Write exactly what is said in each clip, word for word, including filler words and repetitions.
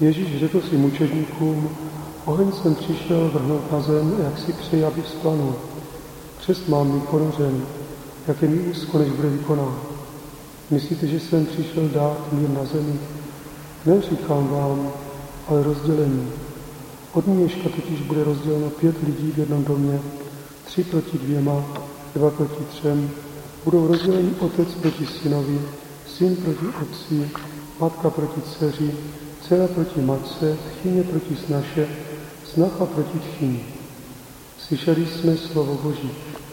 Ježíš řekl svým učedníkům, oheň jsem přišel vrhnout na zem, jak si přeji, aby vzplanul. Křest mám být ponořen, jak je mi úzko, než bude vykonán. Myslíte, že jsem přišel dát mír na zemi? Neříkám vám, ale rozdělení. Od dneška totiž bude rozděleno pět lidí v jednom domě, tři proti dvěma, dva proti třem. Budou rozděleni otec proti synovi, syn proti otci, matka proti dceři, dcera proti matce, tchyně proti snaše, snacha proti tchyni. Slyšeli jsme slovo Boží.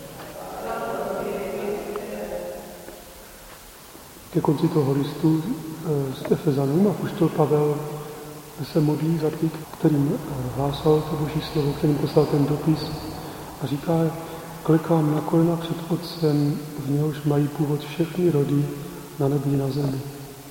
Ke konci toho listu z Efezanům apoštol Pavel se modlí za ty, kterým hlásal to Boží slovo, kterým poslal ten dopis a říká, klekám na kolena před Otcem, v něhož mají původ všechny rody na nebi na zemi.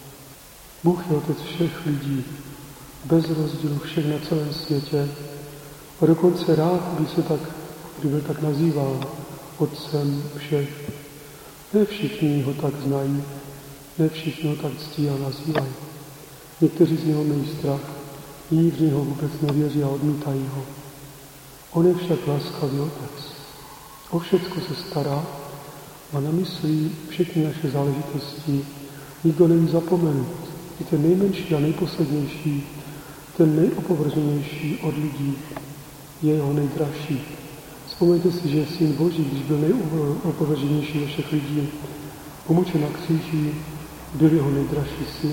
Bůh je Otec všech lidí, bez rozdílu všech na celém světě a dokonce rád by se tak, by byl tak nazýval Otcem všech. Ne všichni ho tak znají, ne všichni ho tak ctí a nazývají. Někteří z něho mají strach, jiní v něho vůbec nevěří a odmítají ho. On je však láskavý Otec. O všecko se stará a na myslí všechny naše záležitosti. Nikdo není zapomenut. I ten nejmenší a nejposlednější, ten nejopovrženější od lidí je jeho nejdražší. Vzpomeňte si, že Syn Boží, když byl nejopovrženější ze všech lidí, umučen na kříži, byl jeho nejdražší syn.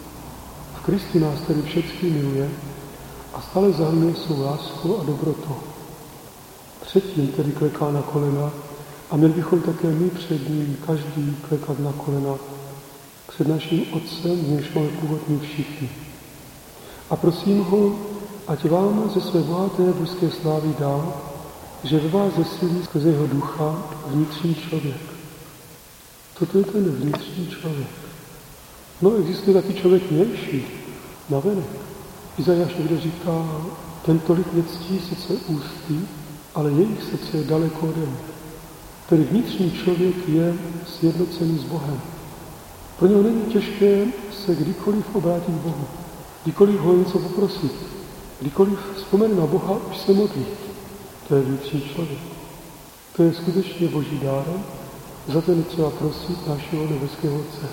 V Kristu nás tedy všechny miluje a stále zahrnuje svou lásku a dobrotu. Předtím tedy kleká na kolena a měli bychom také my před ním každý klekat na kolena před naším Otcem, z němž máme původní všichni. A prosím ho, ať vám ze své bohaté božské slávy dá, že ve vás zesílí skrze jeho ducha vnitřní člověk. Toto je ten vnitřní člověk. No, existuje taky člověk vnější, navenek. Izajáš někde říká, ten tolik nectí sice ústy, ale jejich srdce je daleko ode mě. Tedy vnitřní člověk je sjednocený s Bohem. Pro něho není těžké se kdykoliv obrátit k Bohu, kdykoliv ho něco poprosit, kdykoliv vzpomene na Boha, už se modlí. To je vnitřní člověk. To je skutečně Boží dárek, za ten je třeba prosit našeho nebeského Otce.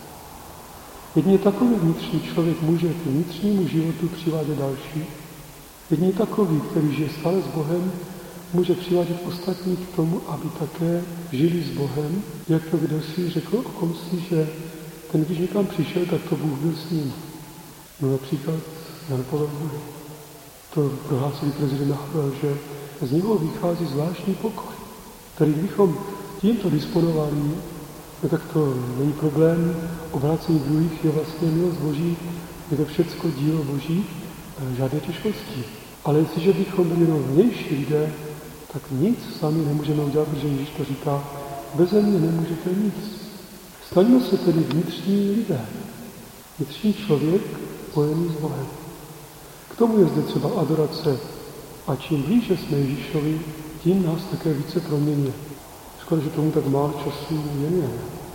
Jedině takový vnitřní člověk může k vnitřnímu životu přivádět další. Jedině takový, který žije stále s Bohem, může přivádět ostatní k tomu, aby také žili s Bohem, jak to kdosi řekl o komsi, že ten, když někam přišel, tak to Bůh byl s ním. No například Jan Pavel druhý. To prohlásil prezident Havel, že z něho vychází zvláštní pokoj, který bychom tímto disponovali, no tak to není problém. Obrácení druhých je vlastně milost Boží, je to všecko dílo Boží, žádné těžkosti. Ale jestliže bychom byli jenom vnější lidé, tak nic sami nemůžeme udělat, protože Ježíš to říká, beze mě nemůžete nic. Staňme se tedy vnitřní lidé, vnitřní člověk spojený s Bohem. K tomu je zde třeba adorace a čím blíže jsme Ježíšovi, tím nás také více proměňuje. Škoda, že tomu tak málo času jen je.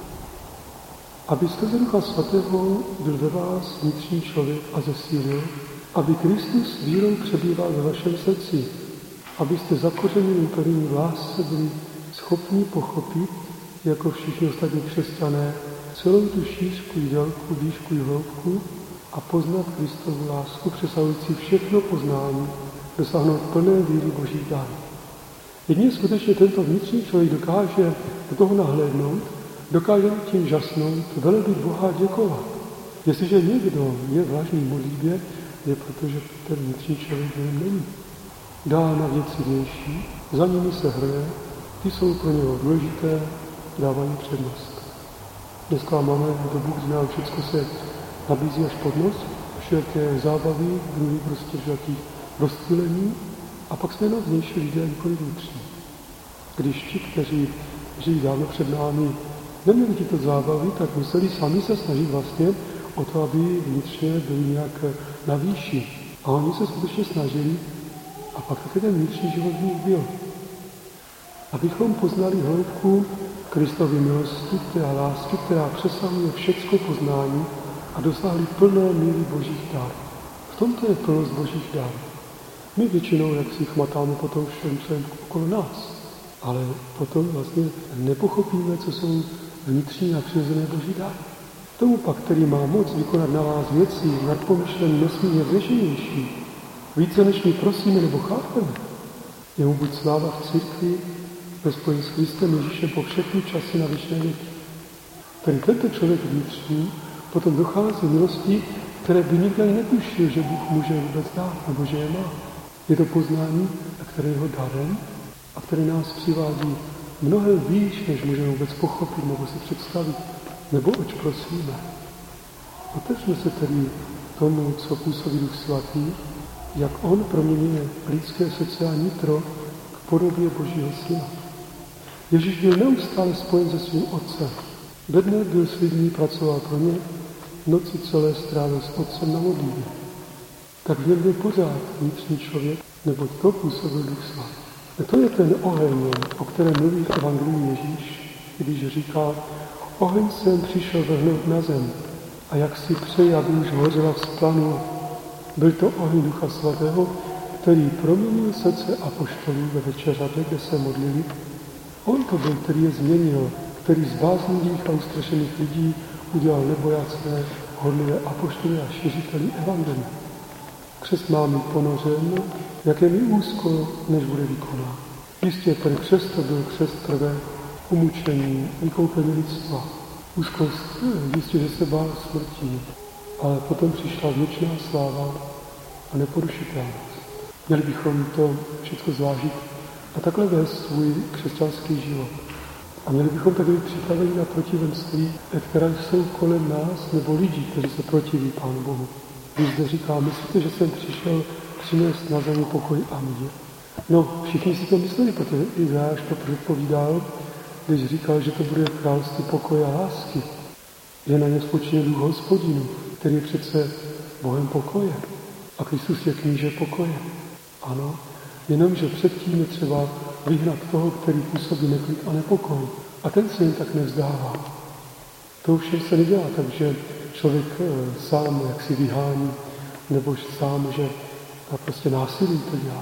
Aby skrze Ducha Svatého byl ve vás vnitřní člověk a zesílil, aby Kristus vírou přebýval ve vašem srdci, abyste zakořenili pevnými v lásce byli schopni pochopit, jako všichni ostatní křesťané, celou tu šířku, délku, výšku i hloubku a poznat Kristovu lásku, přesahující všechno poznání, dosáhnout plné víry Božích dárů. Jedině skutečně tento vnitřní člověk dokáže do toho nahlédnout, dokáže tím žasnout, velebit Boha a děkovat. Jestliže někdo je vlažný v modlitbě, je protože ten vnitřní člověk v něm není. Dá na věci vnější, za nimi se hrne, ty jsou pro něho důležité, dávají přednost. Dneska máme dobu, kdy nám všechno se nabízí až pod nos, všelijaké zábavy, druhý prostě všelakých rozptýlení, a pak jsme jenom vnější lidé, nikoli vnitřní. Když ti, kteří žijí dávno před námi, neměli tyto zábavy, tak museli sami se snažit vlastně o to, aby vnitřně byli nějak na výši. A oni se skutečně snažili a pak také ten vnitřní život v nich byl. Abychom poznali hloubku Kristovy milosti, která lásky, která přesahuje všecko poznání a dosáhli plné míry Božích dárů. V v tomto je plnost Božích dárů. My většinou, jak si chmatáme po tom všem, co je okolo nás, ale potom vlastně nepochopíme, co jsou vnitřní a přirozené Boží dáry. Tomu pak, který má moc vykonat na vás věci, nadpomyšlen nesmírně zvětšenější, více než my prosíme nebo chápeme, jemu buď sláva v církvi, ve spojení s Kristem Ježíšem po všechny časy na věčné věky. Tedy tento člověk vnitřní potom dochází milostí, které by nikdy ani netušil, že Bůh může vůbec dát, nebo že je má. Je to poznání, které je jeho darem a které nás přivádí mnohem výš, než můžeme vůbec pochopit nebo si představit, nebo oč prosíme. Otevřme se tedy tomu, co působí Duch Svatý, jak on proměňuje lidské sociální nitro k podobě Božího Syna. Ježíš byl neustále spojen se svým Otcem. Ve dne byl s lidmi, pracoval pro ně, noci celé strávil s Otcem na modlitbě. Tak v něm byl pořád vnitřní člověk, neboť to působil Duch Svatý. A to je ten oheň, o kterém mluví v Evangeliu Ježíš, když říká, oheň jsem přišel vrhnout na zem a jak si přeji, aby už hořela vzplanul. Byl to oheň Ducha Svatého, který proměnil srdce apoštolů ve večeřadle, kde se modlili. On to byl, který je změnil, který z báznivých a ustrašených lidí udělal nebojácné, horlivé apoštoly a šířiteli evangelia. Křest má mít ponořen, jak je mi úzko, než bude vykonán. Jistě ten křest to byl křest prvé umučení, vykoupení lidstva. Úzkost, jistě, že se bál smrti, ale potom přišla věčná sláva a neporušitelnost. Měli bychom to všechno zvážit a takhle vést svůj křesťanský život. A měli bychom tak být připraveni na protivenství, která jsou kolem nás, nebo lidí, kteří se protiví Pánu Bohu. Když zde říká, myslíte, že jsem přišel přinést na zemi pokoj a mír? No, všichni si to mysleli, protože Izajáš to předpovídal, když říkal, že to bude království pokoje a lásky. Že na ně spočine duch Hospodinu, který je přece Bohem pokoje. A Kristus je kníže pokoje. Ano, jenomže předtím je třeba vyhnat toho, který působí neklid a nepokoj. A ten se jen tak nevzdává. To už se nedělá, takže člověk sám jak si vyhání, nebo sám, že prostě násilí to dělá.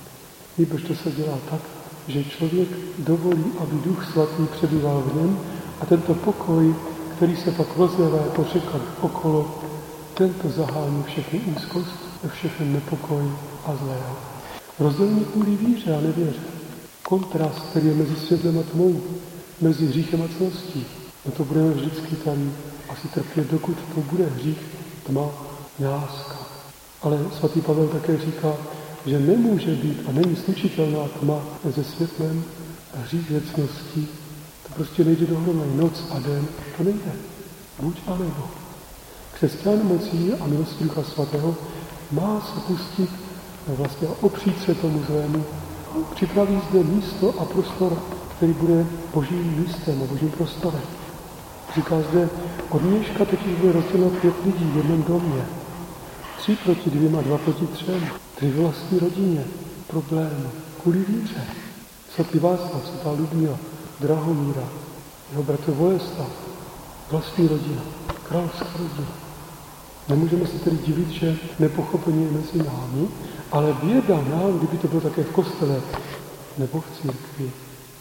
Nebož to se dělá tak, že člověk dovolí, aby Duch Svatý přebýval v něm a tento pokoj, který se pak rozlévá po řekách okolo, tento zahání všechny úzkost, všechny nepokoj a zlého. Rozdělení kvůli víře a nevěře. Kontrast, který je mezi světlem a tmou, mezi hříchem a cností. No to budeme vždycky tady asi trpět, dokud to bude hřích, tma, láska. Ale svatý Pavel také říká, že nemůže být a není slučitelná tma se světlem a hřích ze cností. To prostě nejde dohromady. Noc a den, to nejde. Buď a nebo. Křesťan mocí a milostí Ducha Svatého má se pustit vlastně opřít se tomu zlému. Připraví zde místo a prostor, který bude božím místem a božím prostorem. Říká zde, od dneška totiž bude rozděleno pět lidí v jednom domě. Tři proti dvěma, dva proti třem. Tři vlastní rodině. Problém. Kvůli víře. Svatý Václav, svatá Ludmila, Drahomíra, jeho bratr Voleslav, vlastní rodina, královská rodina. Nemůžeme se tedy divit, že nepochopení je mezi námi, ale běda nám, kdyby to bylo také v kostele nebo v církvi.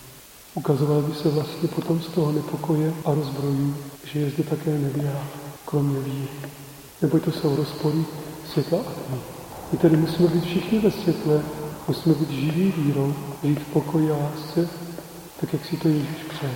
Ukazoval by se vlastně potom z toho nepokoje a rozbrojů, že je zde také nevěra, kromě víry. Nebo to jsou rozpory světla a tmy. My tedy musíme být všichni ve světle, musíme být živí vírou, žít v pokoji a lásce, tak jak si to Ježíš přeje.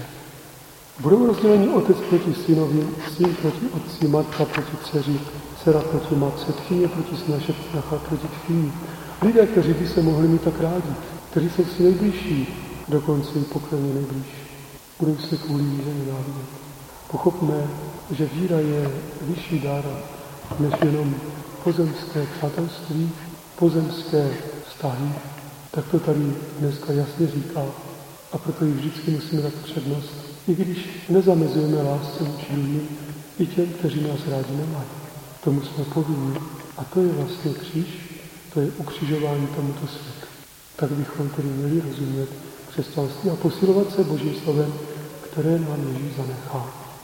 Budou rozděleni otec proti synovi, syn proti otci, matka proti dceři, dcera proti matce, tchyně proti snaše, snacha proti tchyni. Lidé, kteří by se mohli mít tak rádi, kteří jsou si nejbližší, dokonce i pokrevně nejblíž. Budou se kvůli víře nenávidět. Pochopme, že víra je vyšší dar, než jenom pozemské přátelství, pozemské vztahy. Tak to tady dneska jasně říká. A proto ji vždycky musíme dát přednost, i když nezamezujeme lásce vůči druhým, i těm, kteří nás rádi nemají. Tomu jsme povinni. A to je vlastně kříž, to je ukřižování tomuto světu. Tak bychom tedy měli rozumět křesťanství a posilovat se Božím slovem, které nám Ježíš zanechá.